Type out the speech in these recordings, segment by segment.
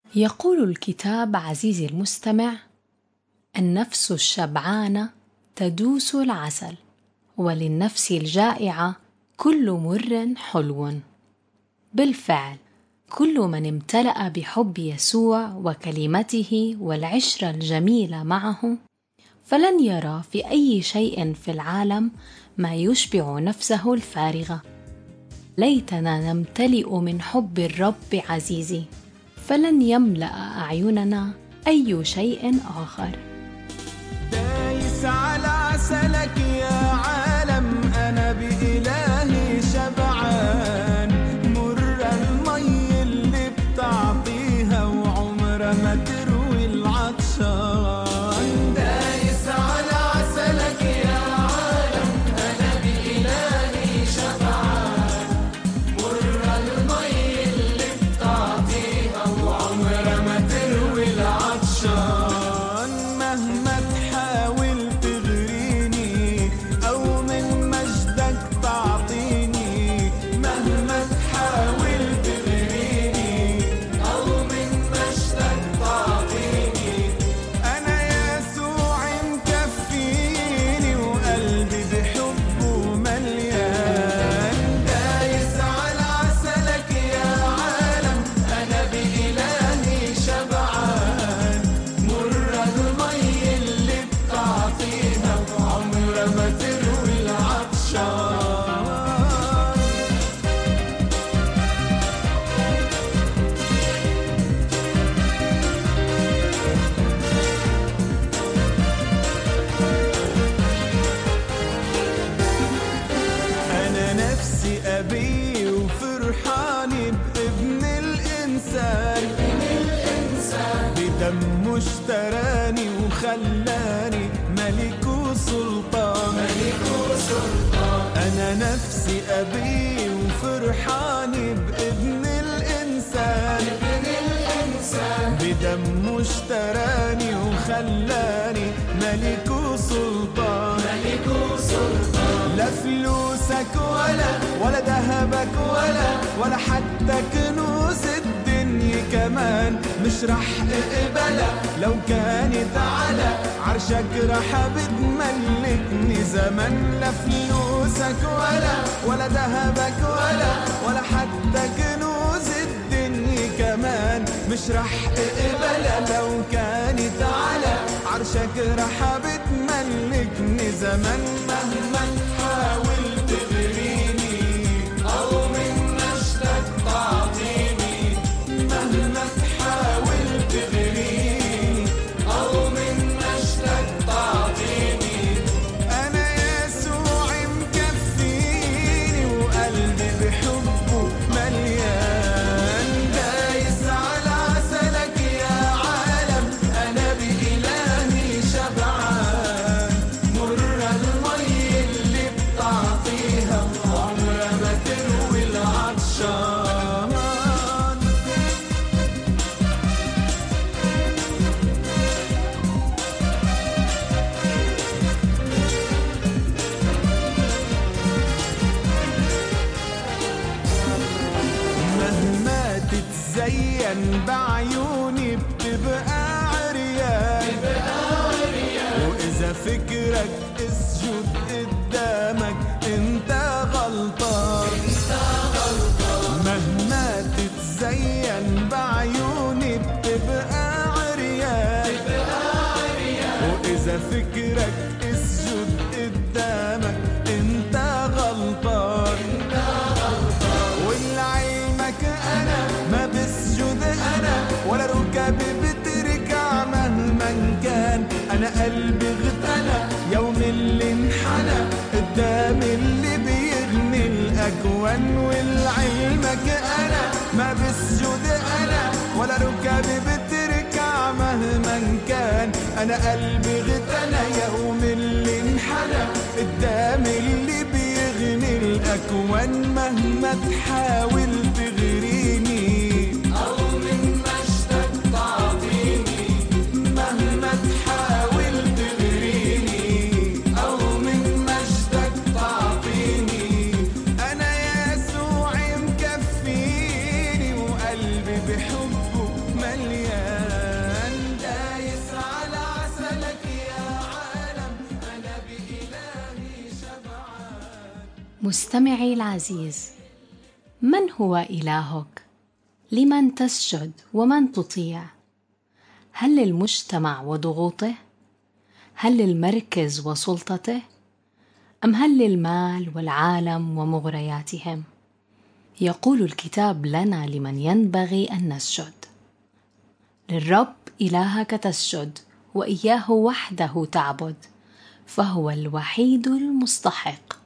يقول الكتاب عزيزي المستمع: النفس الشبعانة تدوس العسل، وللنفس الجائعة كل مر حلو. بالفعل، كل من امتلأ بحب يسوع وكلمته والعشرة الجميلة معه فلن يرى في أي شيء في العالم ما يشبع نفسه الفارغة. ليتنا نمتلئ من حب الرب عزيزي، فلن يملأ أعيننا أي شيء آخر. دايس على عسلك يا عالم، أنا بإلهي شبعان. مر المي اللي بتعطيها وعمر ما تروي العطشان. دايس على عسلك يا عالم، أنا بإلهي شبعان. مر المي اللي بتعطيها وعمر ما تروي العطشان. مهما تحاول تغريني أو من مجدك تعطيني، مهما تحاول تغريني أو من مجدك تعطيني، أنا يسوع مكفيني وقلبي بحبه مليان. دايس على عسلك يا عالم، أنا بإلهي شبعان. مر المي اللي بتعطيها وعمر ما تروي العطشان. أنا نفسي أبي وفرحاني بابن الإنسان. بدمه اشتراني وخلاني ملك وسلطان. أنا نفسي أبي وفرحاني بابن الإنسان. بدمه اشتراني وخلاني ملك وسلطان. لا فلوسك ولا ذهبك ولا حتى كنوز الدنيا كمان مش رح اقبلها. لو كانت على عرشك رح بتملكني زمن. لا فلوسك ولا ذهبك ولا حتى كنوز الدنيا كمان مش رح اقبلها. لو كانت على عرشك رح بتملكني زمن. مهما تحاول تغريني أو من مجدك تعطيني، مهما تحاول تغريني أو من مجدك تعطيني، أنا يسوع مكفيني وقلبي بحبه مليان. دايس على عسلك يا عالم، أنا بإلهي شبعان. مر المي اللي بتعطيها وعمر ما تروي العطشان. مهما تتزين بعيوني بتبقى عريان. وإذا فكرك اسجد قدامك انت غلطان. مهما تتزين بعيوني بتبقى عريان. وإذا فكرك اسجد قدامك انت غلطان. ولعلمك أنا ما بسجد أنا ولا ركبي بتركع مهما كان. أنا قلبي اغتنى يوم اللي انحنى قدام اللي بيغني الأكوان. ولعلمك أنا ما بسجد أنا ولا ركبي بتركع مهما كان. أنا قلبي اغتنى يوم اللي انحنى قدام اللي بيغني الأكوان. مهما تحاول تغريني أو من مجدك تعطيني، مهما تحاول تغريني أو من مجدك تعطيني، أنا يسوع مكفيني وقلبي بحبه مليان. مستمعي العزيز، من هو إلهك؟ لمن تسجد ومن تطيع؟ هل للمجتمع وضغوطه؟ هل للمركز وسلطته؟ أم هل للمال والعالم ومغرياتهم؟ يقول الكتاب لنا لمن ينبغي أن نسجد: للرب إلهك تسجد وإياه وحده تعبد، فهو الوحيد المستحق.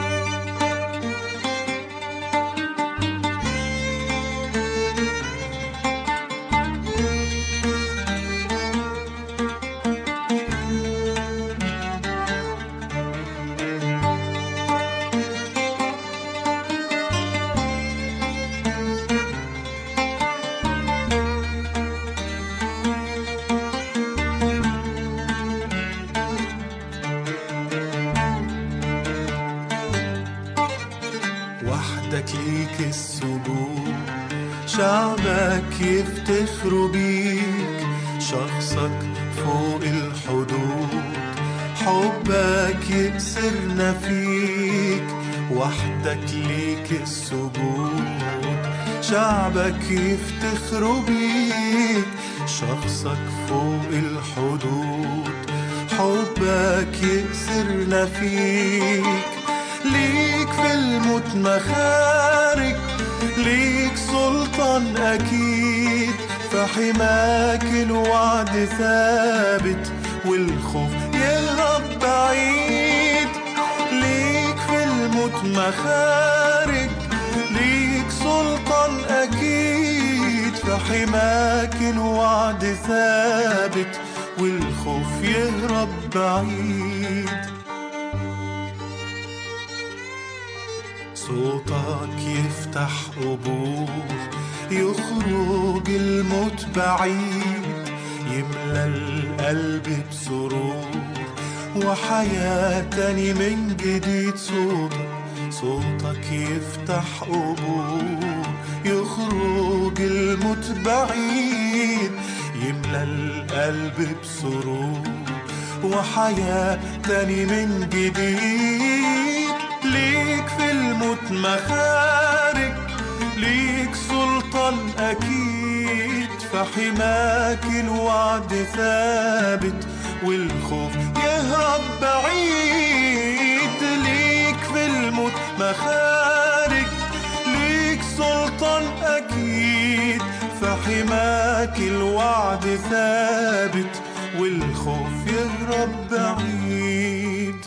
وحدك ليك السجود، شعبك يفتخروا بيك، شخصك فوق الحدود، حبك يكسرنا فيك. وحدك ليك السجود، شعبك يفتخروا بيك، شخصك فوق الحدود، حبك يكسرنا فيك. ليك في الموت مخارج، ليك سلطان أكيد، في حماك الوعد ثابت، والخوف يهرب بعيد. ليك في الموت مخارج، ليك سلطان أكيد، في حماك الوعد ثابت، والخوف يهرب بعيد. صوتك يفتح قبور، يخرج الموت بعيد، يملى القلب بسرور وحياة تاني من جديد. صوتك يفتح قبور، يخرج الموت بعيد، يملى القلب بسرور وحياة تاني من جديد. ليك في الموت مخارج، ليك سلطان أكيد، في حماك الوعد ثابت، والخوف يهرب بعيد. ليك في الموت مخارج، ليك سلطان أكيد، في حماك الوعد ثابت، والخوف يهرب بعيد.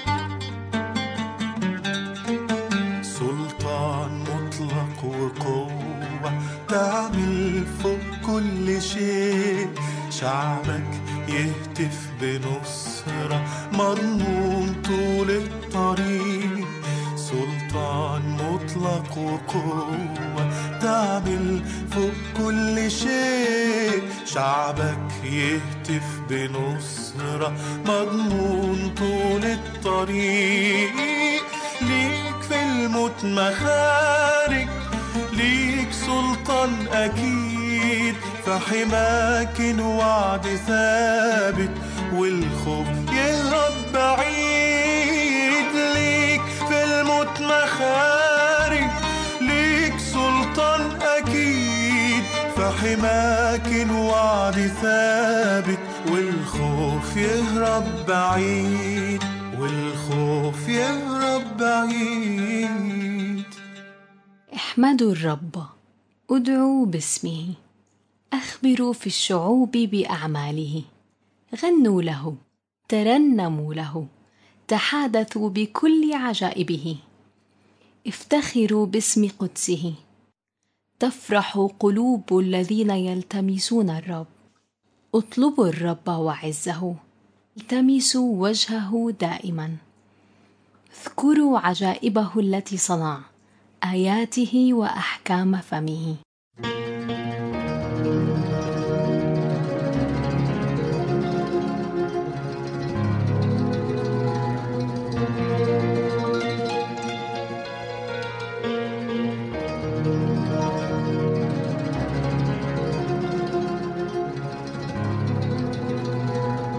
وقوة تعمل فوق كل شيء، شعبك يهتف بنصرة مضمون طول الطريق. سلطان مطلق وقوة تعمل فوق كل شيء، شعبك يهتف بنصرة مضمون طول الطريق. ليك في الموت مخارج، ليك سلطان أكيد، في حماك الوعد ثابت، والخوف يهرب بعيد. ليك في الموت مخارج، ليك سلطان أكيد، في حماك الوعد ثابت، والخوف يهرب بعيد، والخوف يهرب بعيد. احمدوا الرب، ادعوا باسمه، أخبروا في الشعوب بأعماله، غنوا له، ترنموا له، تحادثوا بكل عجائبه، افتخروا باسم قدسه، تفرح قلوب الذين يلتمسون الرب. اطلبوا الرب وعزه، التمسوا وجهه دائما، اذكروا عجائبه التي صنع، آياته وأحكام فمه.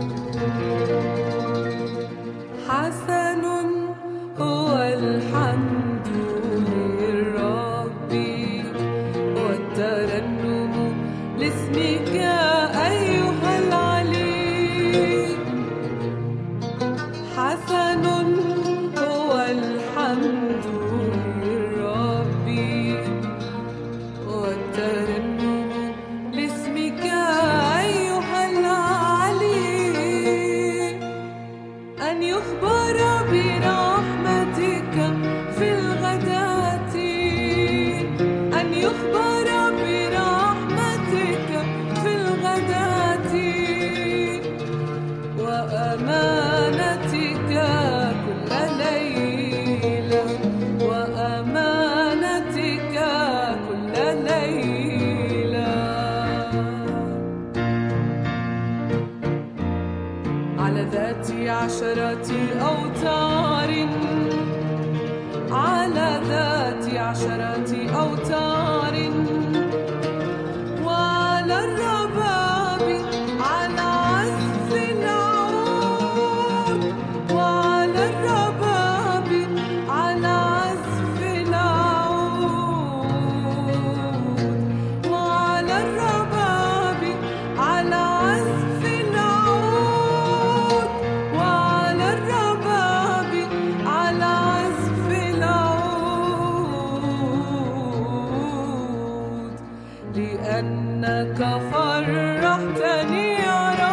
حسن هو الحمد باسمك أيها العلي. حسن هو الحمد للرب والترنم باسمك أيها العلي. أن يخبر برحمتك في الغداة، أن يخبر برحمتك في الغداة، وأمانتك كل ليلة، وأمانتك كل ليلة. على ذات 10 أوتار، على ذات 10 أوتار، وعلى الرباب على عزف العود، وعلى الرباب على عزف العود، وعلى الرباب على عزف العود، وعلى الرباب على عزف العود. لأنك فرحتني يا رب،